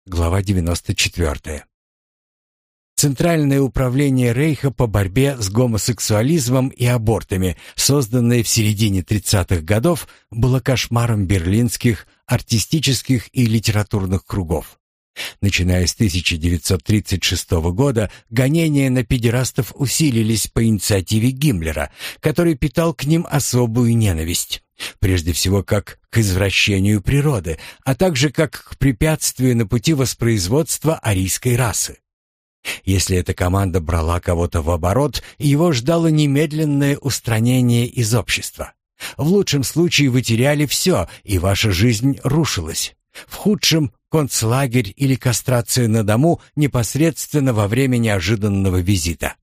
Глава 94. Центральное управление Рейха по борьбе с гомосексуализмом и абортами, созданное в середине 30-х годов, было кошмаром берлинских артистических и литературных кругов. Начиная с 1936 года, гонения на педерастов усилились по инициативе Гиммлера, который питал к ним особую ненависть. Прежде всего как к извращению природы, а также как к препятствию на пути воспроизводства арийской расы. Если эта команда брала кого-то в оборот, его ждало немедленное устранение из общества. В лучшем случае вы теряли все, и ваша жизнь рушилась. В худшем — концлагерь или кастрация на дому непосредственно во время неожиданного визита.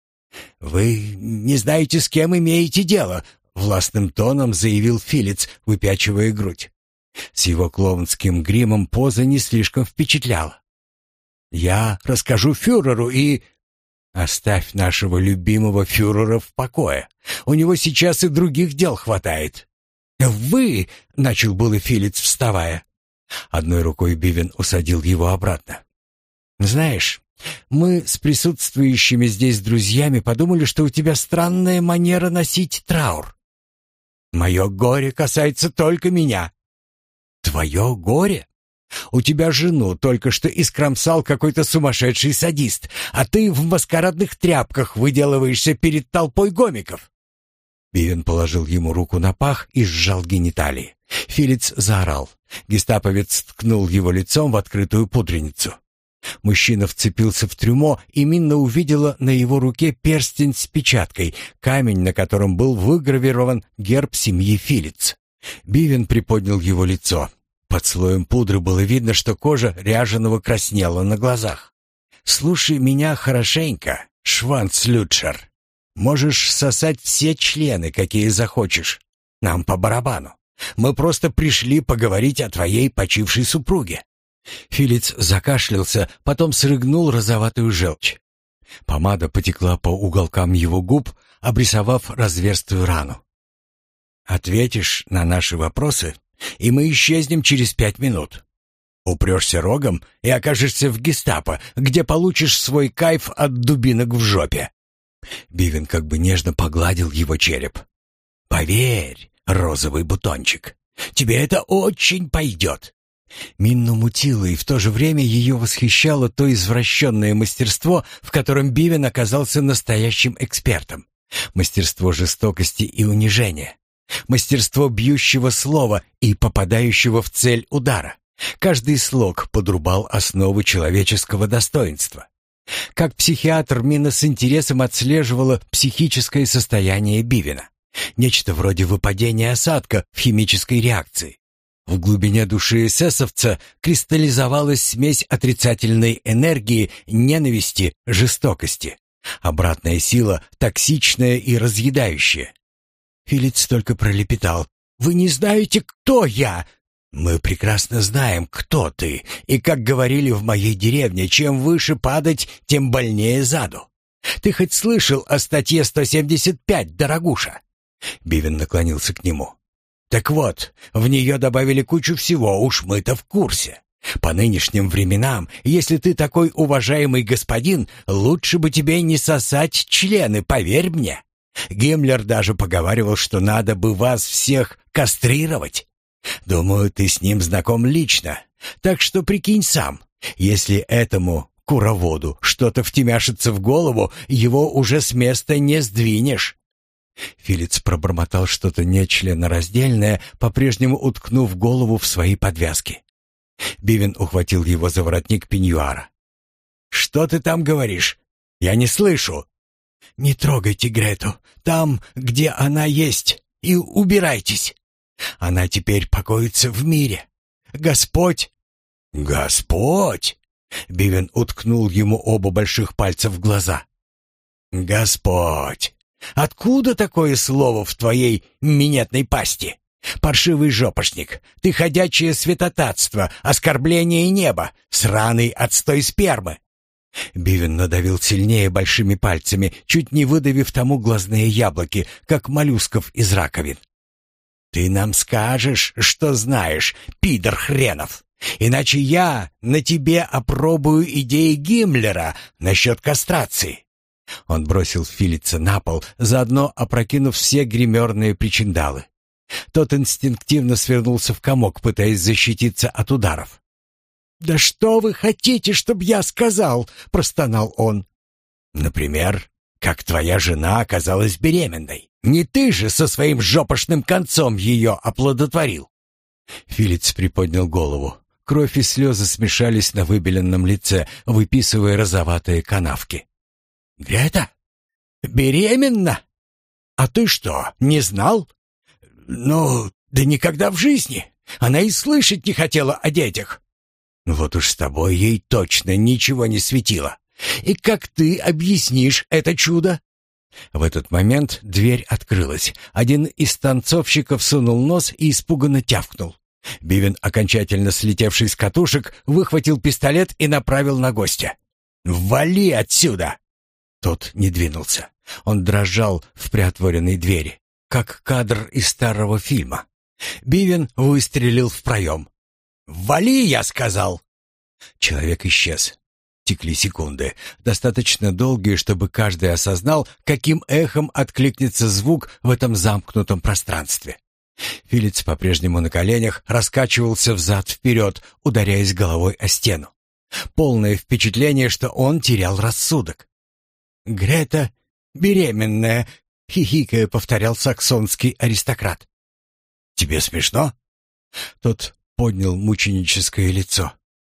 «Вы не знаете, с кем имеете дело», — властным тоном заявил Филец, выпячивая грудь. С его клоунским гримом поза не слишком впечатляла. «Я расскажу фюреру и...» «Оставь нашего любимого фюрера в покое. У него сейчас и других дел хватает». «Вы...» — начал было Филец, вставая. Одной рукой Бивен усадил его обратно. «Знаешь, мы с присутствующими здесь друзьями подумали, что у тебя странная манера носить траур. Мое горе касается только меня». «Твое горе? У тебя жену только что искромсал какой-то сумасшедший садист, а ты в маскарадных тряпках выделываешься перед толпой гомиков». Бивен положил ему руку на пах и сжал гениталии. Филец заорал. Гестаповец ткнул его лицом в открытую пудреницу. Мужчина вцепился в трюмо, и Минна увидела на его руке перстень с печаткой, камень, на котором был выгравирован герб семьи Филец. Бивен приподнял его лицо. Под слоем пудры было видно, что кожа ряженого краснела на глазах. «Слушай меня хорошенько, Шванцлютшер. Можешь сосать все члены, какие захочешь. Нам по барабану. Мы просто пришли поговорить о твоей почившей супруге». Филец закашлялся, потом срыгнул розоватую желчь. Помада потекла по уголкам его губ, обрисовав разверстую рану. «Ответишь на наши вопросы, и мы исчезнем через 5 минут. Упрешься рогом и окажешься в гестапо, где получишь свой кайф от дубинок в жопе». Бивен как бы нежно погладил его череп. «Поверь, розовый бутончик, тебе это очень пойдет». Минну мутило, и в то же время ее восхищало то извращенное мастерство, в котором Бивен оказался настоящим экспертом. Мастерство жестокости и унижения. Мастерство бьющего слова и попадающего в цель удара. Каждый слог подрубал основы человеческого достоинства. Как психиатр, Минна с интересом отслеживала психическое состояние Бивена. Нечто вроде выпадения осадка в химической реакции. В глубине души эсэсовца кристаллизовалась смесь отрицательной энергии, ненависти, жестокости. Обратная сила, токсичная и разъедающая. Филец только пролепетал: «Вы не знаете, кто я?» «Мы прекрасно знаем, кто ты, и, как говорили в моей деревне, чем выше падать, тем больнее заду. Ты хоть слышал о статье 175, дорогуша?» Бивен наклонился к нему. «Так вот, в нее добавили кучу всего, уж мы-то в курсе. По нынешним временам, если ты такой уважаемый господин, лучше бы тебе не сосать члены, поверь мне. Гиммлер даже поговаривал, что надо бы вас всех кастрировать. Думаю, ты с ним знаком лично, так что прикинь сам, если этому куроводу что-то втемяшится в голову, его уже с места не сдвинешь». Филец пробормотал что-то нечленораздельное, по-прежнему уткнув голову в свои подвязки. Бивен ухватил его за воротник пеньюара. «Что ты там говоришь? Я не слышу!» «Не трогайте Грету, там, где она есть, и убирайтесь. Она теперь покоится в мире. Господь...» «Господь!» Бивен уткнул ему оба больших пальца в глаза. «Господь! Откуда такое слово в твоей минетной пасти? Паршивый жопошник, ты ходячее святотатство, оскорбление неба, сраный отстой спермы!» Бивен надавил сильнее большими пальцами, чуть не выдавив тому глазные яблоки, как моллюсков из раковин. «Ты нам скажешь, что знаешь, пидор хренов! Иначе я на тебе опробую идеи Гиммлера насчет кастрации». Он бросил Филица на пол, заодно опрокинув все гримерные причиндалы. Тот инстинктивно свернулся в комок, пытаясь защититься от ударов. «Да что вы хотите, чтобы я сказал?» — простонал он. «Например, как твоя жена оказалась беременной. Не ты же со своим жопошным концом ее оплодотворил». Филиц приподнял голову. Кровь и слезы смешались на выбеленном лице, выписывая розоватые канавки. «Грета? Беременна? А ты что, не знал?» «Ну, да никогда в жизни. Она и слышать не хотела о детях». «Вот уж с тобой ей точно ничего не светило. И как ты объяснишь это чудо?» В этот момент дверь открылась. Один из танцовщиков сунул нос и испуганно тявкнул. Бивен, окончательно слетевший с катушек, выхватил пистолет и направил на гостя. «Вали отсюда!» Тот не двинулся. Он дрожал в приотворенной двери, как кадр из старого фильма. Бивен выстрелил в проем. «Вали, я сказал!» Человек исчез. Текли секунды, достаточно долгие, чтобы каждый осознал, каким эхом откликнется звук в этом замкнутом пространстве. Филиц по-прежнему на коленях раскачивался взад-вперед, ударяясь головой о стену. Полное впечатление, что он терял рассудок. «Грета беременная», — хихикая повторял саксонский аристократ. «Тебе смешно?» Тот поднял мученическое лицо.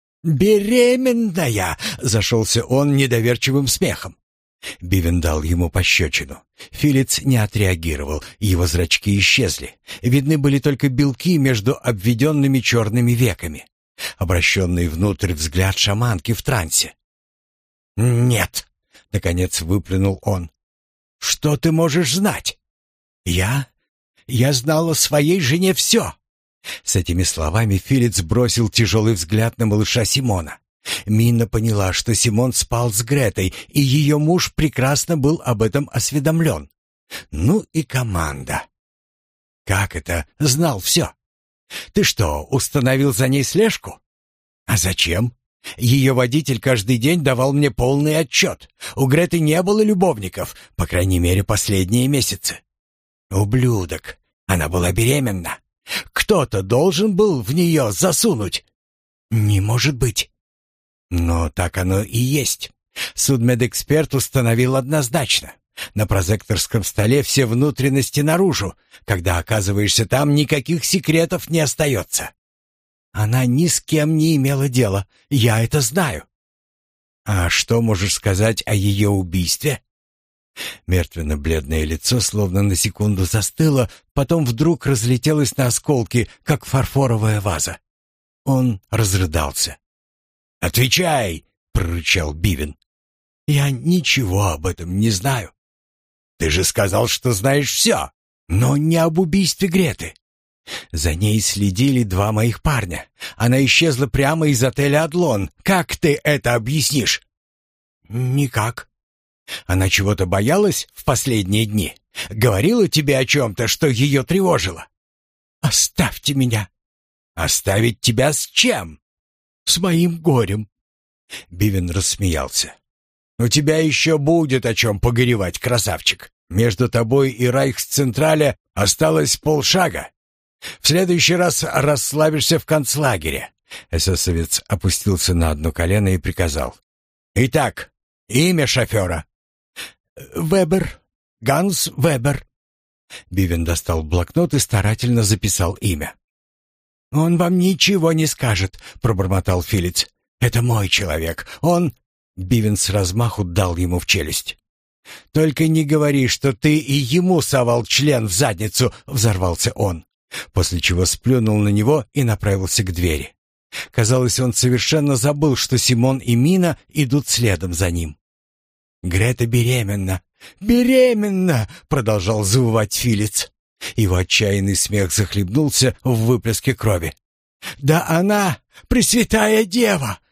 «Беременная!» — зашелся он недоверчивым смехом. Бивен дал ему пощечину. Филиц не отреагировал, его зрачки исчезли. Видны были только белки между обведенными черными веками. Обращенный внутрь взгляд шаманки в трансе. «Нет!» — наконец выплюнул он. «Что ты можешь знать?» «Я знал о своей жене все!» С этими словами Филиц бросил тяжелый взгляд на малыша Симона. Мина поняла, что Симон спал с Гретой, и ее муж прекрасно был об этом осведомлен. Ну и команда. «Как это? Знал все? Ты что, установил за ней слежку?» «А зачем? Ее водитель каждый день давал мне полный отчет. У Греты не было любовников, по крайней мере, последние месяцы». «Ублюдок! Она была беременна. Кто-то должен был в нее засунуть». «Не может быть». Но так оно и есть. Судмедэксперт установил однозначно. На прозекторском столе все внутренности наружу. Когда оказываешься там, никаких секретов не остается. Она ни с кем не имела дела, я это знаю. А что можешь сказать о ее убийстве? Мертвенно-бледное лицо словно на секунду застыло, потом вдруг разлетелось на осколки, как фарфоровая ваза. Он разрыдался. «Отвечай!» — прорычал Бивен. «Я ничего об этом не знаю». «Ты же сказал, что знаешь все, но не об убийстве Греты». «За ней следили два моих парня. Она исчезла прямо из отеля «Адлон». Как ты это объяснишь?» «Никак». «Она чего-то боялась в последние дни? Говорила тебе о чем-то, что ее тревожило?» «Оставьте меня». «Оставить тебя с чем?» «С моим горем». Бивен рассмеялся. «У тебя еще будет о чем погоревать, красавчик. Между тобой и Райхсцентраля осталось полшага. В следующий раз расслабишься в концлагере». Эсэсовец опустился на одно колено и приказал. «Итак, имя шофера?» «Вебер. Ганс Вебер». Бивен достал блокнот и старательно записал имя. «Он вам ничего не скажет», — пробормотал Филиц. «Это мой человек. Он...» Бивен с размаху дал ему в челюсть. «Только не говори, что ты и ему совал член в задницу», — взорвался он, после чего сплюнул на него и направился к двери. Казалось, он совершенно забыл, что Симон и Мина идут следом за ним. «Грета беременна! Беременна!» — продолжал завывать Филиц. Его отчаянный смех захлебнулся в выплеске крови. «Да она, Пресвятая Дева!